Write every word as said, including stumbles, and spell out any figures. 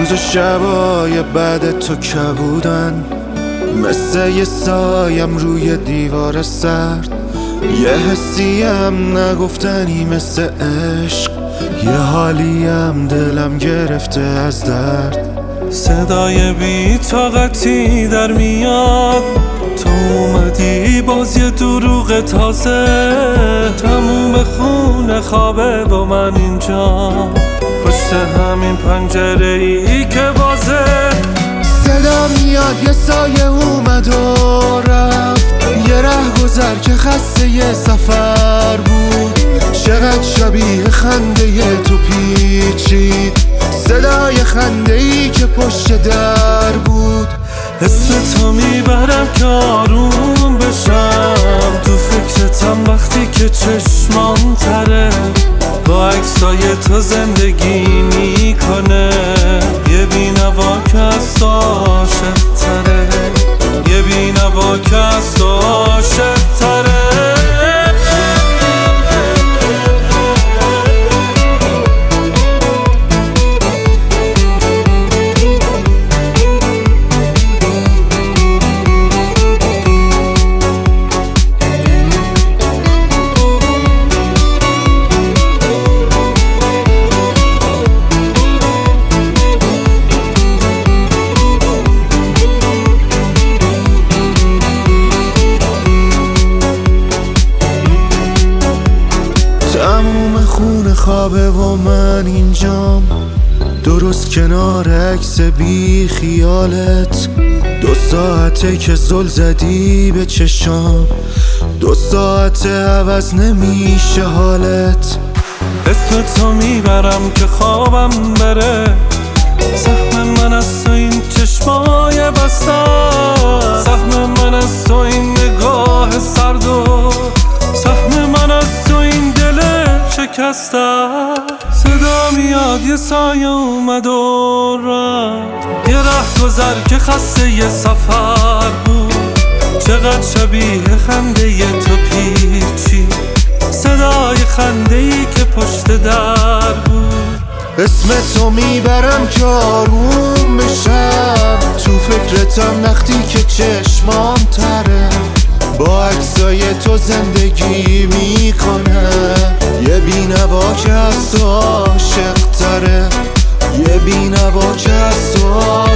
روز و شبای بعد تو کبودن، مثل یه سایم روی دیوار سرد. یه حسیم نگفتنی مثل عشق، یه حالیم دلم گرفته از درد. صدای بی طاقتی در میاد، تو اومدی باز یه دروغ تازه. تموم خونه خوابه و من اینجا پشت همین پنجره ای که بازه. صدا میاد یه سایه اومد و رفت، یه ره گذر که خسته یه سفر بود. چقدر شبیه خنده ی تو پیچید، صدای خنده ای که پشت در بود. اسم تو میبرم که آروم بشم، تو فکرتم وقتی که چشمام تره. با عکسای تو زندگی میکنه، یه بینوا که از تو عاشق تره، یه بینوا که از تو عاشق تره. تموم خونه خوابه و من اینجام، درست کنار عکس بی خیالت. دو ساعته که زل زدی به چشام، دو ساعته عوض نمیشه حالت. اسم تو میبرم که خوابم بره، سهم من از تو این چشمای بسته، سهم من از تو این نگاه سرد و سهم من از تو این دل شکسته. صدا میاد یه سایه اومد و رفت، یه ره گذر که خسته یه سفر بود. چقدر شبیه خنده ی تو پیچی، صدای خنده ای که پشت در بود. اسم تو میبرم که آروم بشم، تو فکرتم وقتی که چشمام تره. با عکسای تو زندگی میکنه، یه بینوا که از تو عاشق تره، یه بینوا که از تو